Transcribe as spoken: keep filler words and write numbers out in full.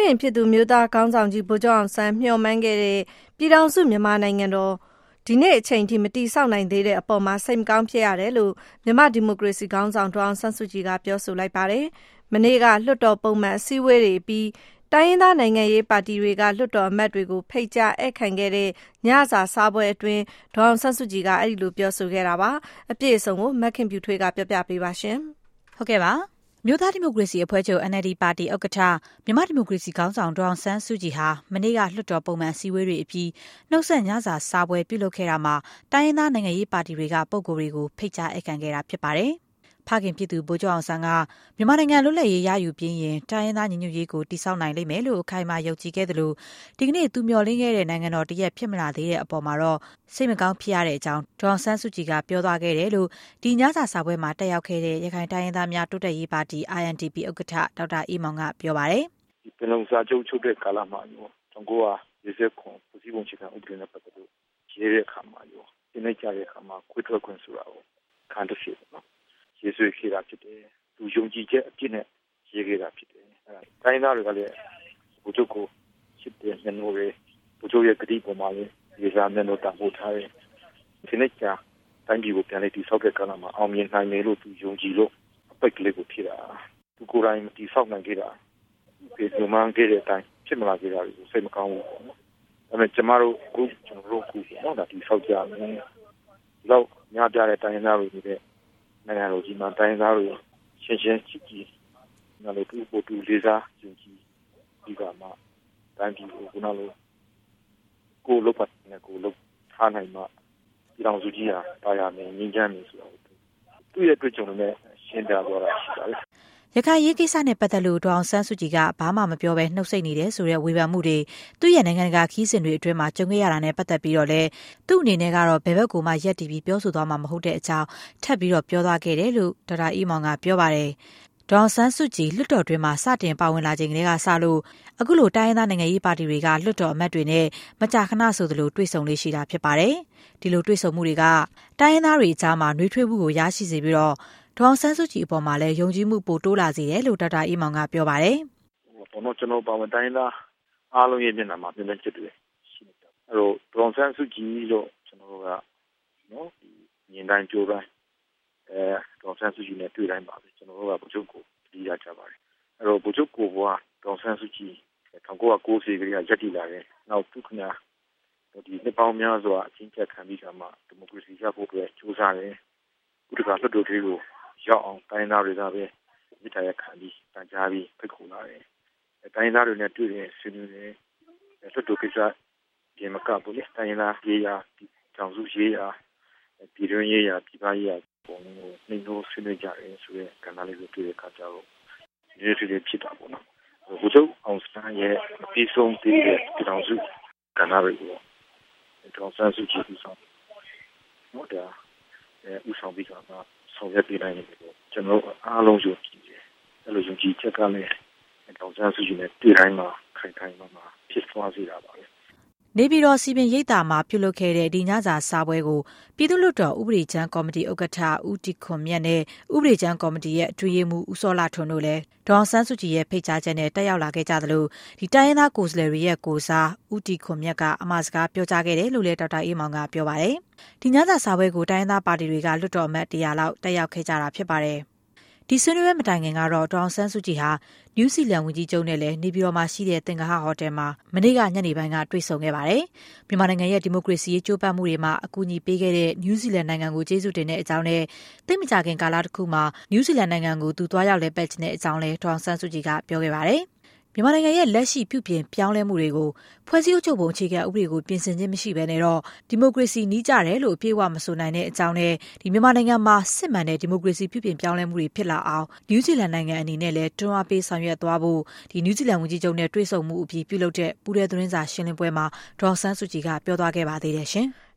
ခင်ဖြစ်သူမျိုးသားခေါင်းဆောင်ကြီးဗိုလ်ချုပ်အောင်ဆန်းမျှော်မှန်းခဲ့တဲ့ပြည်ထောင်စုမြန်မာနိုင်ငံတော်ဒီနေ့အချိန်ထိမတိဆောက်နိုင်သေးတဲ့အပေါ်မှာစိတ်မကောင်းဖြစ်ရတယ်လို့မြန်မာဒီမိုကရေစီခေါင်းဆောင်ဒေါ်အောင်ဆန်းစုကြည်ကပြောဆိုလိုက်ပါတယ်။မနေ့ကလွှတ်တော်ပုံမှန်အစည်းအဝေးတွေပြီးတိုင်းရင်းသားနိုင်ငံရေးပါတီတွေကလွှတ်တော်အမတ်တွေကိုဖိတ်ကြားဧည့်ခံခဲ့တဲ့ညစာစားပွဲအတွင်းဒေါ်အောင်ဆန်းစုကြည်ကအဲ့ဒီလိုပြောဆိုခဲ့တာပါ။အပြည့်အစုံကိုမခင်ဖြူထွေးကပြောပြပေးပါရှင်။ဟုတ်ကဲ့ပါ။မြို့သားဒီမိုကရေစီအဖွဲ့ချုပ် N L D ပါတီဥက္ကဋ္ဌမြန်မာဒီမိုကရေစီခေါင်းဆောင်ဒေါ်အောင်ဆန်းစုကြည်ဟာမနေ့ကလွှတ်တော်ပုံမှန်အစည်းအဝေးတွေအပြီးနှုတ်ဆက်ညစာစားပွဲပြုလုပ်ခဲ့တာမှာတိုင်းရင်းသားနိုင်ငံရေးပါတီတွေကပုံကိုယ်တွေကိုဖိတ်ကြားဧည့်ခံခဲ့တာဖြစ်ပါတယ်။ဖခင်ပြည်သူဗိုလ်ချုပ်အောင်ဆန်းကမြန်မာနိုင်ငံလွတ်လပ်ရေးရယူပြီးရင်တိုင်းရင်းသားညီညွတ်ရေးကိုတည်ဆောက်နိုင်လိမ့်မယ်လို့အခိုင်အမာယုံကြည်ခဲ့တယ်လို့ဒီကနေ့သူမျှော်လင့်ခဲ့တဲ့နိုင်ငံတော်တရက်ဖြစ်မလာသေးတဲ့အပေါ်မှာတော့စိတ်မကောင်းဖြစ်ရတဲ့အကြောင်းဒေါ်အောင်ဆန်းစုကြည်ကပြောသွားခဲ့တယ်လို့ဒီညစာစားပွဲမှာတက်ရောက်ခဲ့တဲ့ရခိုင်တိုင်းရင်းသားများတိုးတက်ရေးပါတီ I N D P ဥက္ကဋ္ဌဒေါက်တာအေးမောင်ကပြောပါတယ်။ဒီပင်လုံစာချုပ်ချုပ်တဲ့ကာလမှာရော၁၉၄၀ခုပြည်စည်းပုံအခြေခံဥပဒေနဲ့ပတ်သက်လို့ရေးတဲ့အခါမှာရောဒီနေ့ကြားတဲ့အခါမှာခွဲထွက်ခွင့်ဆိုတာကိုခံတဖြစ်နော်ရေးဆွဲခဲ့တာဖြစ်တယ်သူယုံကြည်ချက်အပြည့်နဲ့ရေးခဲ့တာဖြစ်တယ်အဲဒါတိုင်းသားတွေကလည်းဘုချုပ်ကိုရှစ်တဲ့မျက်နှာတွေဘုချုပ်ရဲ့ဂတိပေါ်မှာလည်းဒီစားမျက်နှာတပို့ထားတယ်ဒီနေ့ကျတိုင်းပြည်ကိုပြန်လေးတိဆောက်တဲ့ကာလမှာအောင်မြင်နိုင်မယ်လို့သူယုံကြည်လို့အပိတ်ကလေးကိုဖြစ်တာသူကိုယ်တိုင်တိဆောက်နိုင်ခဲ့တာဒီလိုမှန်းခဲ့တဲ့အတိုင်းဖြစ်မလာခဲ့တာကိုစိတ်မကောင်းဘူးပေါ့နော်ဒါပေမဲ့ကျမတို့ခုကျွန်တော်တို့ခုပေါ့နော်ဒါတိဆောက်ကြမယ်လောက်ညပြတဲ့တိုင်းသားတွေနေတဲ့နိုင်ငံတော်ကြီးမှာတိုင်းသားတွေရှင်းရှင်းချစ်ကြည်နာလို့သူ့ပို့တူလေးစားယုံကြည်ဒီကမှာတိုင်းပြည်ကိုခုနလိုကိုလုတ်ပတ်နေကိုလုတ်ထားနိုင်မှပြည်တော်စုကြီးဟာတာယာမယ်ငြင်းချမ်းမယ်ဆိုတော့သူ့ရဲ့တွေ့ကြုံနဲ့ရှင်းပြသွားတာရှိပါတယ်ရခိုင်ရေးကိစ္စနဲ့ပတ်သက်လို့ဒေါ်အောင်ဆန်းစုကြည်ကဘာမှမပြောဘဲနှုတ်ဆက်နေတယ်ဆိုတဲ့ဝေဖန်မှုတွေသူ့ရဲ့နိုင်ငံတကာခီးစဉ်တွေအတွင်းမှာကြုံခဲ့ရတာနဲ့ပတ်သက်ပြီးတော့လဲသူ့အနေနဲ့ကတော့ဘယ်ဘက်ကိုမှရက်တည်ပြီးပြောဆိုသွားမှာမဟုတ်တဲ့အကြောင်းထပ်ပြီးတော့ပြောသွားခဲ့တယ်လို့ဒေါက်တာအေးမောင်ကပြောပါတယ်ဒေါ်အောင်ဆန်းစုကြည်လွှတ်တော်တွင်မှာစတင်ပါဝင်လာချိန်ကလေးကစလို့အခုလိုတိုင်းရင်းသားနိုင်ငံရေးပါတီတွေကလွှတ်တော်အမတ်တွေနဲ့မကြာခဏဆိုသလိုတွေ့ဆုံလေးရှိတာဖြစ်ပါတယ်ဒီလိုတွေ့ဆုံမှုတွေကတိုင်းရင်းသားတွေအကြားမှာနှွေးထွေးမှုကိုရရှိစေပြီးတော့ဒေါ်အောင်ဆန်းစုကြည်အပေါ်မှာလည်းယုံကြည်မှုပိုတိုးလာစေတယ်လို့ဒေါက်တာအေးမောင်ကပြောပါတယ်။ဟိုတော့ကျွန်တော်ပါဝင်တိုင်းသားအားလုံးရဲ့မျက်နှာမှာပြင်ပချက်တွေရှိနေတယ်။အဲတော့ဒေါ်အောင်ဆန်းစုကြည်လို့ကျွန်တော်တို့ကနော်ဒီမြင်တိုင်းကြိုးတိုင်းအဲဒေါ်အောင်ဆန်းစုကြည်နဲ့တွေ့တိုင်းပါပဲကျွန်တော်တို့ကဗိုလ်ချုပ်ကိုတည်ရကြပါတယ်။အဲတော့ဗိုလ်ချုပ်ကိုကဒေါ်အောင်ဆန်းစုကြည်၁၉၉၀ကလေးကရက်တည်လာတယ်။နောက်သူကနာဒီနှစ်ပေါင်းများစွာအချင်းချက်ခံပြီးကမှဒီမိုကရေစီရဖို့အတွက်ကြိုးစားတယ်။ဥဒကလွှတ်တော်တွေကိုရောက်အောင်တိုင်းသားတွေကပဲမြစ်တာရခံပြီးတန်ကြားပြီးဖိတ်ခေါ်လာတယ်။တိုင်းသားတွေနဲ့တွေ့တဲ့ဆွေးနွေးတယ်။လွှတ်တော်ကိစ္စဒီမကဘူးလေတိုင်းသားရေးရာတောင်စုရေးရာပြည်တွင်းရေးရာပြည်ပရေးရာပုံကိုနှိမ့်လို့ဆွေးနွေးကြတယ်ဆိုတဲ့ကဏ္ဍလေးကိုတွေ့တဲ့အခါကျတော့ဒီလိုတွေဖြစ်တာပေါ့နော်။ဘုချုပ်အောင်စံရဲ့အပြီးဆုံးတည်တဲ့တောင်စုကဏ္ဍတွေကိုတောင်ဆန်းစုကြည်ဦးဆောင်ဟုတ်တယ်အဲဦးဆောင်ပြီးတော့ဆောင်ရွက်ပေးနိုင်တယ်လို့ကျွန်တော်အားလုံးယုံကြည်တယ်။အဲလိုယုံကြည်ချက်ကလည်းတောင်ဆန်းစုကြည်နဲ့တွေ့တိုင်းမှာခိုင်ခိုင်မာမာဖြစ်သွားစေတာပါပဲ။နေပြည်တော်စီပင်ရိပ်သာမှာပြုလုပ်ခဲ့တဲ့ဒီညစာစားပွဲကိုပြည်သူ့လွှတ်တော်ဥပဒေချမ်းကော်မတီဥက္ကဋ္ဌဦးတီခွန်မြတ်နဲ့ဥပဒေချမ်းကော်မတီရဲ့အတွင်းရေးမှူးဦးစောလှထွန်းတို့လည်းဒေါ်အောင်ဆန်းစုကြည်ရဲ့ဖိတ်ကြားချက်နဲ့တက်ရောက်လာခဲ့ကြသလိုဒီတိုင်းရင်းသားကိုယ်စားလှယ်တွေရဲ့ကိုစားဦးတီခွန်မြတ်ကအမှားစကားပြောကြားခဲ့တယ်လို့လည်းဒေါက်တာအေးမောင်ကပြောပါတယ်။ဒီညစာစားပွဲကိုတိုင်းရင်းသားပါတီတွေကလွှတ်တော်အမတ်တရာလောက်တက်ရောက်ခဲ့ကြတာဖြစ်ပါတယ်။ဒီဆွေးနွေးပွဲမတိုင်ခင်ကတော့ဒေါ်အောင်ဆန်းစုကြည်ဟာနယူးဇီလန်ဝန်ကြီးချုပ်နဲ့လည်းနေပြည်တော်မှာရှိတဲ့သင်္ဃဟဟိုတယ်မှာမနေ့ကညနေပိုင်းကတွေ့ဆုံခဲ့ပါတယ်။မြန်မာနိုင်ငံရဲ့ဒီမိုကရေစီရေးကြိုးပမ်းမှုတွေမှာအကူအညီပေးခဲ့တဲ့နယူးဇီလန်နိုင်ငံကိုကျေးဇူးတင်တဲ့အကြောင်းနဲ့သိမကြခင်ကာလတစ်ခုမှာနယူးဇီလန်နိုင်ငံကိုသူသွားရောက်လဲပတ်ခြင်းတဲ့အကြောင်းလည်းဒေါ်အောင်ဆန်းစုကြည်ကပြောခဲ့ပါတယ်။မြန်မာနိုင်ငံရဲ့လက်ရှိပြုပြင်ပြောင်းလဲမှုတွေကိုဖွဲ့စည်းအုပ်ချုပ်ပုံအခြေခံဥပဒေကိုပြင်ဆင်ခြင်းမရှိဘဲနဲ့တော့ဒီမိုကရေစီနီးကြတယ်လို့အပြည့်အဝမဆိုနိုင်တဲ့အကြောင်းနဲ့ဒီမြန်မာနိုင်ငံမှာစစ်မှန်တဲ့ဒီမိုကရေစီပြုပြင်ပြောင်းလဲမှုတွေဖြစ်လာအောင်နယူးဇီလန်နိုင်ငံအနေနဲ့လည်းတွန်းအားပေးဆောင်ရွက်သွားဖို့ဒီနယူးဇီလန်ဝန်ကြီးချုပ်နဲ့တွေ့ဆုံမှုအပြီးပြုလုပ်တဲ့ပူးတွဲသတင်းစာရှင်းလင်းပွဲမှာဒေါ်အောင်ဆန်းစုကြည်ကပြောသွားခဲ့ပါသေးတယ်ရှင်။